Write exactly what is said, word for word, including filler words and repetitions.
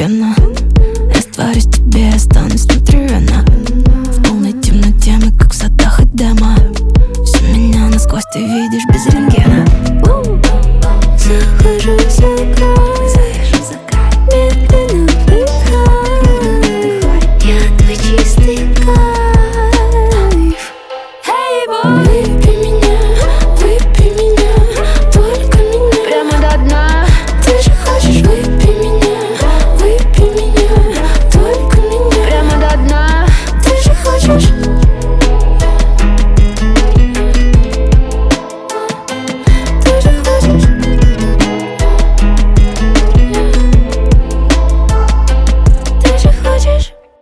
постепенно растворюсь в тебе, останусь внутривенно. В полной темноте мы как в садах Эдема. Всю меня насквозь ты видишь без рельефа.